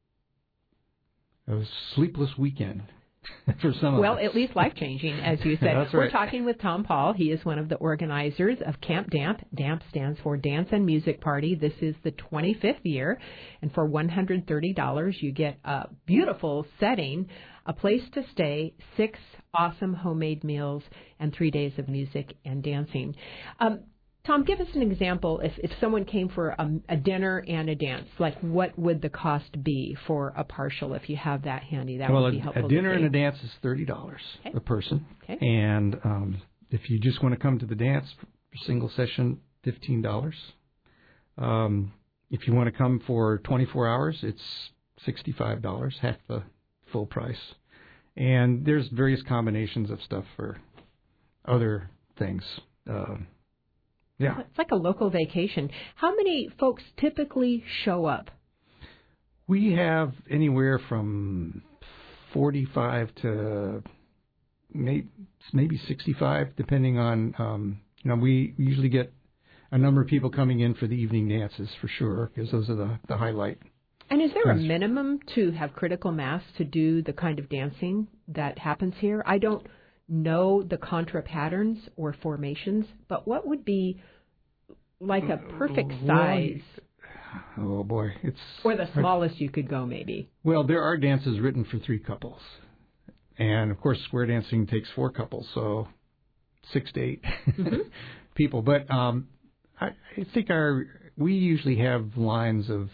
sleepless weekend. For some well, of us. At least life-changing, as you said. That's We're right. talking with Tom Paul. He is one of the organizers of Camp Damp. DAMP stands for Dance and Music Party. This is the 25th year, and for $130, you get a beautiful setting, a place to stay, 6 awesome homemade meals, and 3 days of music and dancing. Tom, give us an example. If someone came for a dinner and a dance, like what would the cost be for a partial if you have that handy? That would be helpful. A dinner and a dance is $30 a person. Okay. And if you just want to come to the dance for single session, $15. If you want to come for 24 hours, it's $65, half the full price. And there's various combinations of stuff for other things. Yeah. It's like a local vacation. How many folks typically show up? We have anywhere from 45 to maybe 65, depending on, we usually get a number of people coming in for the evening dances for sure, because those are the highlight. And is there a minimum to have critical mass to do the kind of dancing that happens here? I don't know the contra patterns or formations, but what would be like a perfect size? Oh boy, or the smallest you could go, maybe. Well, there are dances written for 3 couples, and of course, square dancing takes 4 couples, so 6 to 8 people. But I think we usually have lines of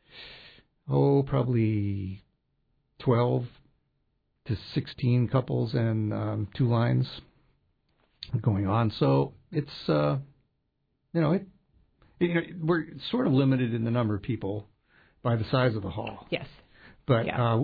probably 12 to 16 couples and 2 lines going on. So it's we're sort of limited in the number of people by the size of the hall. Yes. But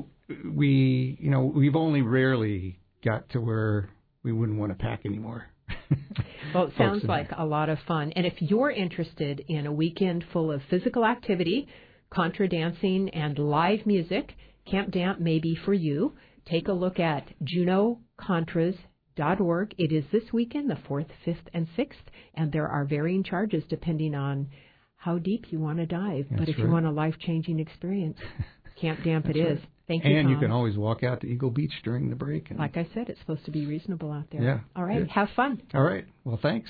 we've only rarely got to where we wouldn't want to pack anymore. Well, it sounds like a lot of fun. And if you're interested in a weekend full of physical activity, contra dancing, and live music, Camp Damp may be for you. Take a look at JuneauContras.org. It is this weekend, the 4th, 5th, and 6th, and there are varying charges depending on how deep you want to dive. But if you want a life-changing experience, Camp Damp it is. Thank you, And Tom. you can always walk out to Eagle Beach during the break. And like I said, it's supposed to be reasonable out there. Yeah. All right. Good. Have fun. All right. Well, thanks.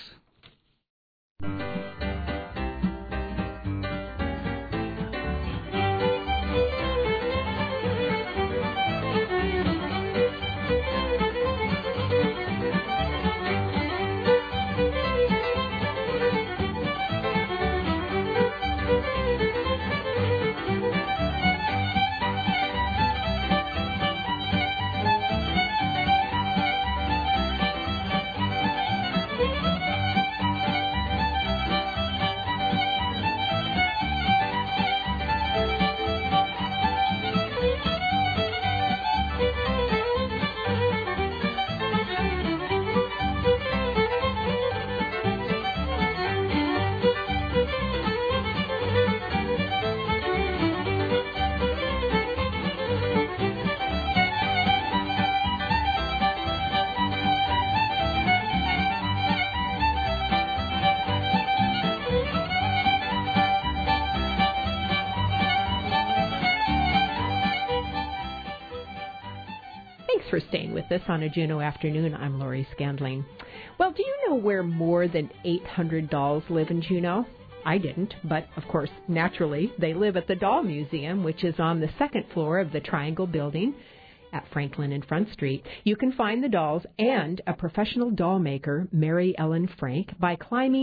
For staying with us on a Juneau afternoon. I'm Lori Scandling. Well, do you know where more than 800 dolls live in Juneau? I didn't, but of course, naturally, they live at the Doll Museum, which is on the 2nd floor of the Triangle Building at Franklin and Front Street. You can find the dolls and a professional doll maker, Mary Ellen Frank, by climbing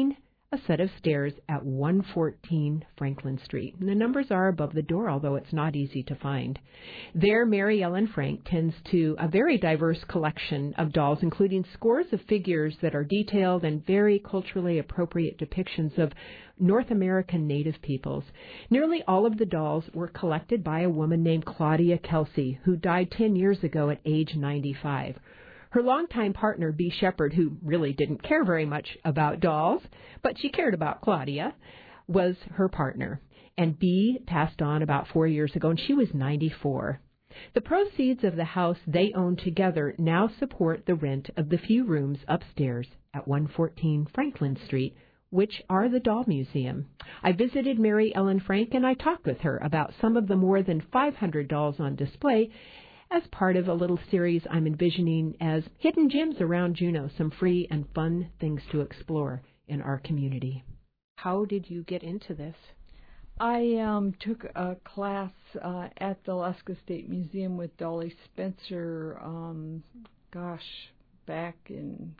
a set of stairs at 114 Franklin Street. And the numbers are above the door, although it's not easy to find. There, Mary Ellen Frank tends to a very diverse collection of dolls, including scores of figures that are detailed and very culturally appropriate depictions of North American Native peoples. Nearly all of the dolls were collected by a woman named Claudia Kelsey, who died 10 years ago at age 95. Her longtime partner, Bea Shepherd, who really didn't care very much about dolls, but she cared about Claudia, was her partner. And Bea passed on about 4 years ago, and she was 94. The proceeds of the house they own together now support the rent of the few rooms upstairs at 114 Franklin Street, which are the Doll Museum. I visited Mary Ellen Frank, and I talked with her about some of the more than 500 dolls on display as part of a little series I'm envisioning as hidden gems around Juneau, some free and fun things to explore in our community. How did you get into this? I took a class at the Alaska State Museum with Dolly Spencer, back in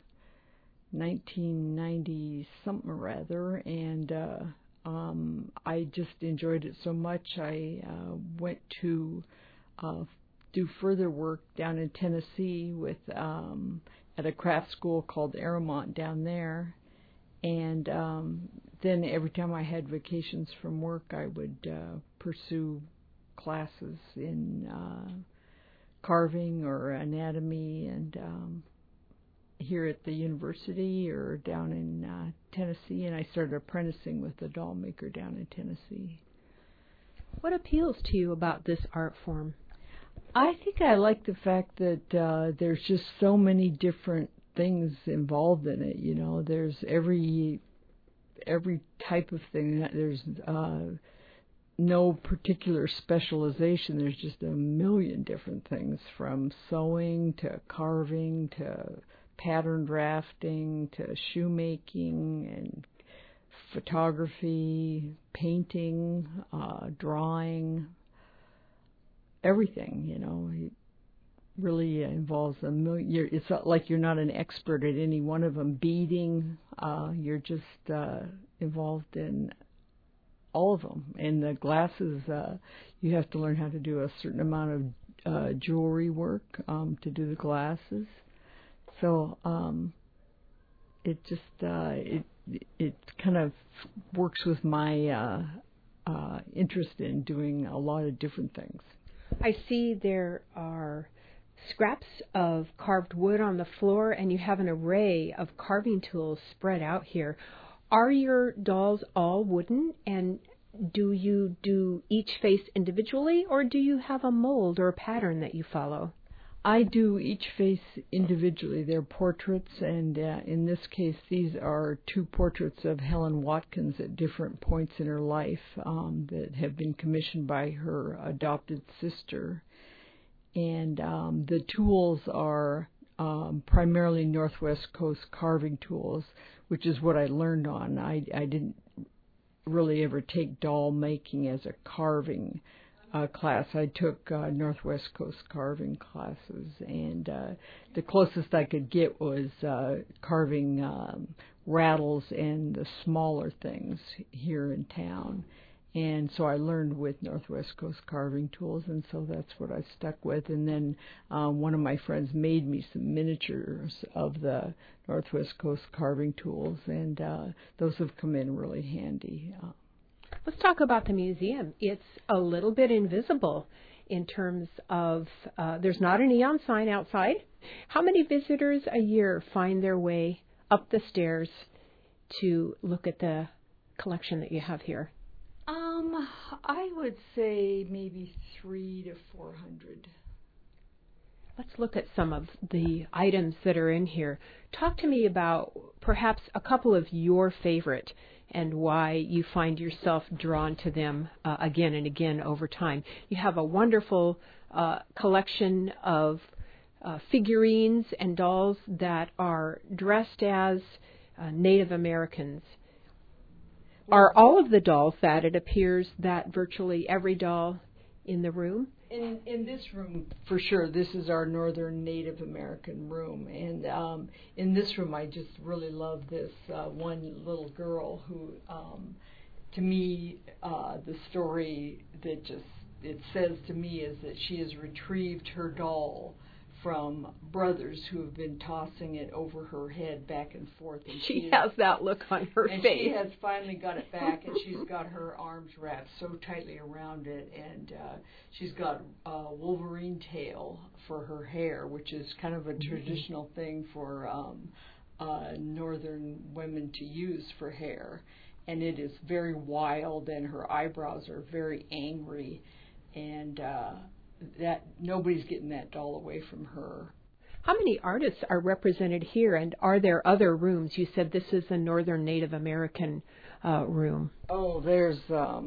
1990 something or other, and I just enjoyed it so much. I went to do further work down in Tennessee with at a craft school called Aramont down there, and then every time I had vacations from work, I would pursue classes in carving or anatomy, and here at the university or down in Tennessee, and I started apprenticing with a doll maker down in Tennessee. What appeals to you about this art form? I think I like the fact that there's just so many different things involved in it. You know, there's every type of thing. There's no particular specialization. There's just a million different things, from sewing to carving to pattern drafting to shoemaking and photography, painting, drawing. Everything, you know, it really involves a million. It's not like you're not an expert at any one of them. Beading, you're just involved in all of them. And the glasses, you have to learn how to do a certain amount of jewelry work to do the glasses. So it just it kind of works with my interest in doing a lot of different things. I see there are scraps of carved wood on the floor, and you have an array of carving tools spread out here. Are your dolls all wooden, and do you do each face individually, or do you have a mold or a pattern that you follow? I do each face individually. They're portraits, and in this case, these are two portraits of Helen Watkins at different points in her life that have been commissioned by her adopted sister. And the tools are primarily Northwest Coast carving tools, which is what I learned on. I didn't really ever take doll making as a carving class. I took Northwest Coast carving classes, and the closest I could get was carving rattles and the smaller things here in town. And so I learned with Northwest Coast carving tools, and so that's what I stuck with. And then one of my friends made me some miniatures of the Northwest Coast carving tools, and those have come in really handy. Let's talk about the museum. It's a little bit invisible in terms of there's not a neon sign outside. How many visitors a year find their way up the stairs to look at the collection that you have here? I would say maybe 300 to 400. Let's look at some of the items that are in here. Talk to me about perhaps a couple of your favorite and why you find yourself drawn to them again and again over time. You have a wonderful collection of figurines and dolls that are dressed as Native Americans. Are all of the dolls that it appears that virtually every doll in the room In this room, for sure, this is our Northern Native American room. And in this room, I just really love this one little girl who, to me, the story that it says to me is that she has retrieved her doll from brothers who have been tossing it over her head back and forth. And she has that look on her face. She has finally got it back, and she's got her arms wrapped so tightly around it, and she's got a Wolverine tail for her hair, which is kind of a traditional thing for northern women to use for hair. And it is very wild, and her eyebrows are very angry, and that nobody's getting that doll away from her. How many artists are represented here, and are there other rooms? You said this is a Northern Native American room. Oh, there's a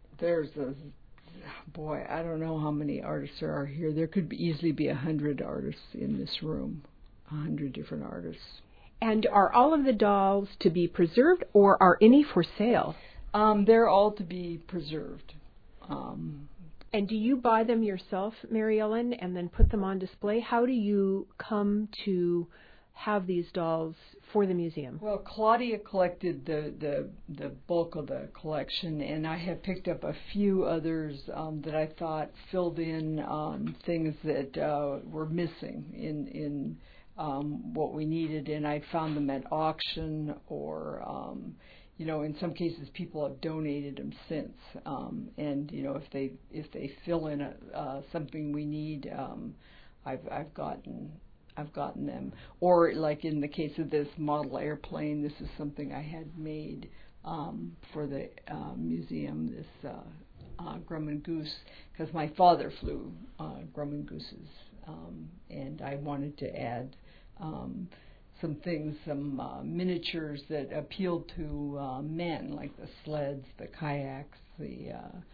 boy. I don't know how many artists there are here. There could easily be 100 artists in this room, 100 different artists. And are all of the dolls to be preserved, or are any for sale? They're all to be preserved. And do you buy them yourself, Mary Ellen, and then put them on display? How do you come to have these dolls for the museum? Well, Claudia collected the bulk of the collection, and I have picked up a few others that I thought filled in things that were missing in what we needed, and I found them at auction or in some cases people have donated them since, and if they fill in something we need, I've gotten them. Or like in the case of this model airplane, this is something I had made for the museum. This Grumman Goose, because my father flew Grumman Gooses, and I wanted to add some things, some miniatures that appealed to men, like the sleds, the kayaks, the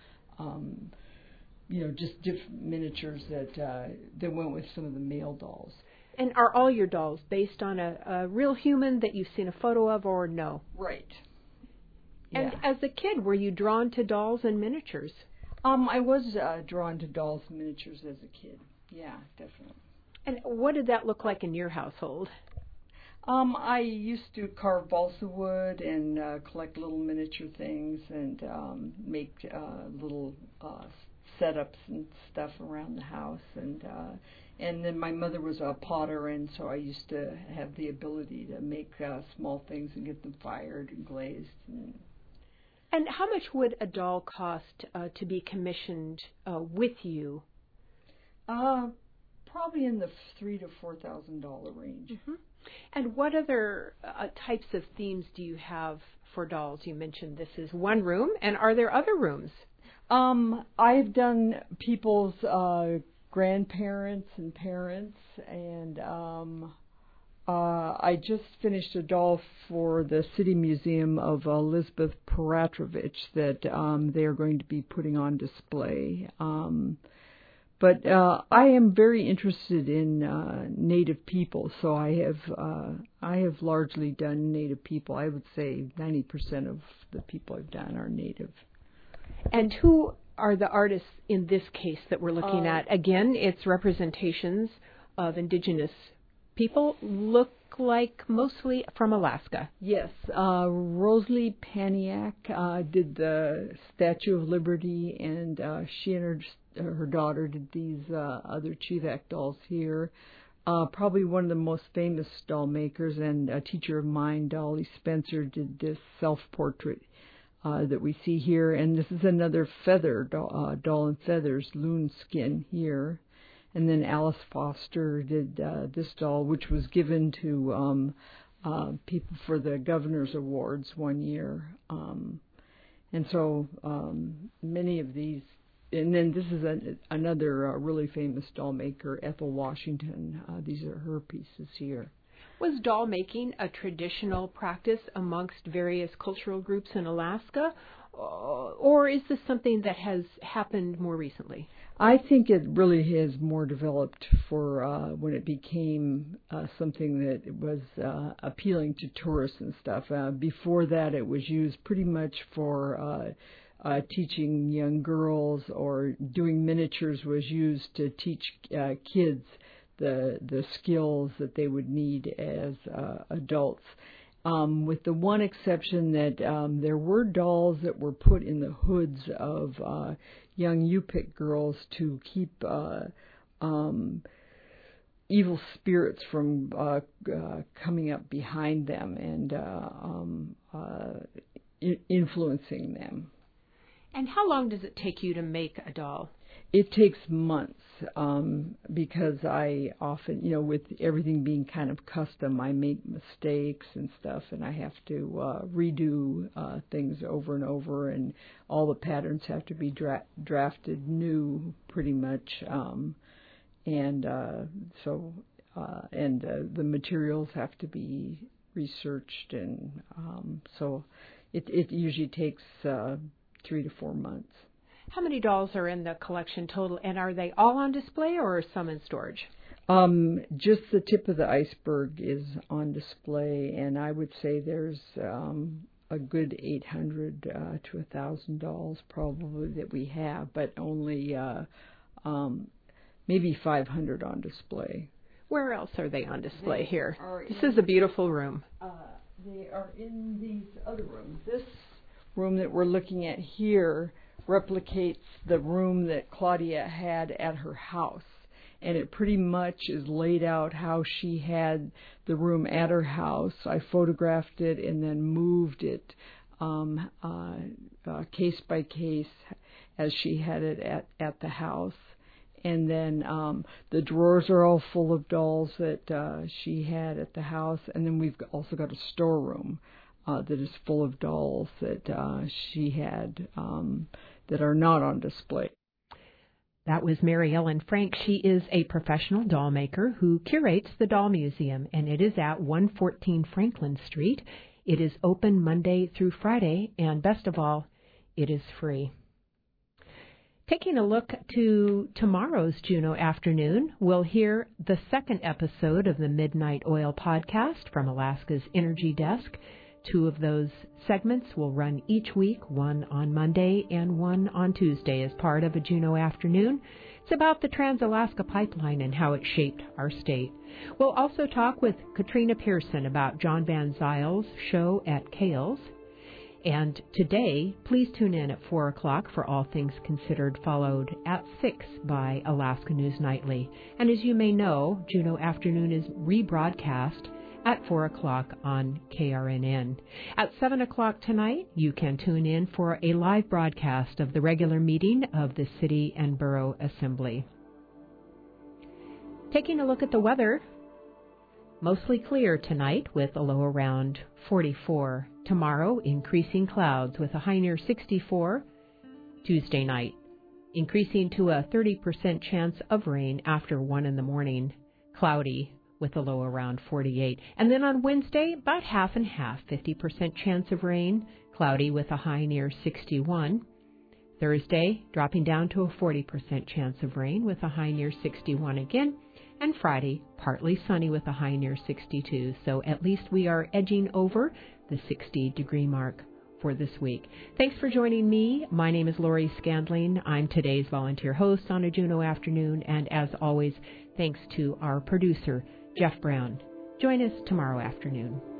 just different miniatures that went with some of the male dolls. And are all your dolls based on a real human that you've seen a photo of, or no? Right. And as a kid, were you drawn to dolls and miniatures? I was drawn to dolls and miniatures as a kid. Yeah, definitely. And what did that look like in your household? I used to carve balsa wood and collect little miniature things and make little setups and stuff around the house. And then my mother was a potter, and so I used to have the ability to make small things and get them fired and glazed. And how much would a doll cost to be commissioned with you? Probably in the $3,000 to $4,000 range. Mm-hmm. And what other types of themes do you have for dolls? You mentioned this is one room, and are there other rooms? I've done people's grandparents and parents, and I just finished a doll for the City Museum of Elizabeth Peratrovich that they are going to be putting on display. But I am very interested in Native people, so I have largely done Native people. I would say 90% of the people I've done are Native. And who are the artists in this case that we're looking at? Again, it's representations of indigenous people, look like mostly from Alaska. Yes. Rosalie Paniak did the Statue of Liberty, and she and her daughter did these other Chivak dolls here. Probably one of the most famous doll makers and a teacher of mine, Dolly Spencer, did this self-portrait that we see here. And this is another feather doll in feathers, loon skin here. And then Alice Foster did this doll, which was given to people for the Governor's Awards one year. And so many of these. And then this is another really famous doll maker, Ethel Washington. These are her pieces here. Was doll making a traditional practice amongst various cultural groups in Alaska, or is this something that has happened more recently? I think it really has more developed for when it became something that was appealing to tourists and stuff. Before that, it was used pretty much for teaching young girls or doing miniatures was used to teach kids the skills that they would need as adults. With the one exception that there were dolls that were put in the hoods of young Yupik girls to keep evil spirits from coming up behind them and influencing them. And how long does it take you to make a doll? It takes months because I often, with everything being kind of custom, I make mistakes and stuff, and I have to redo things over and over, and all the patterns have to be drafted new pretty much, and the materials have to be researched, and so it usually takes 3 to 4 months. How many dolls are in the collection total, and are they all on display or are some in storage? Just the tip of the iceberg is on display, and I would say there's a good 800 to 1,000 dolls probably that we have, but only maybe 500 on display. Where else are they on display here? This is a beautiful room. They are in these other rooms. This room that we're looking at here replicates the room that Claudia had at her house, and it pretty much is laid out how she had the room at her house. I photographed it and then moved it case by case as she had it at the house. And then the drawers are all full of dolls that she had at the house, and then we've also got a storeroom that is full of dolls that she had that are not on display. That was Mary Ellen Frank. She is a professional doll maker who curates the Doll Museum, and it is at 114 Franklin Street. It is open Monday through Friday, and best of all, it is free. Taking a look to tomorrow's Juneau Afternoon, we'll hear the second episode of the Midnight Oil podcast from Alaska's Energy Desk. 2 of those segments will run each week, one on Monday and one on Tuesday as part of a Juneau Afternoon. It's about the Trans-Alaska Pipeline and how it shaped our state. We'll also talk with Katrina Pearson about John Van Zyle's show at Kales. And today, please tune in at 4 o'clock for All Things Considered, followed at 6 by Alaska News Nightly. And as you may know, Juneau Afternoon is rebroadcast at 4 o'clock on KRNN. At 7 o'clock tonight, you can tune in for a live broadcast of the regular meeting of the City and Borough Assembly. Taking a look at the weather, mostly clear tonight with a low around 44. Tomorrow, increasing clouds with a high near 64. Tuesday night, increasing to a 30% chance of rain after 1 in the morning. Cloudy with a low around 48. And then on Wednesday, about half and half, 50% chance of rain, cloudy with a high near 61. Thursday, dropping down to a 40% chance of rain with a high near 61 again. And Friday, partly sunny with a high near 62. So at least we are edging over the 60-degree mark for this week. Thanks for joining me. My name is Lori Scandling. I'm today's volunteer host on a Juneau Afternoon. And as always, thanks to our producer, Jeff Brown. Join us tomorrow afternoon.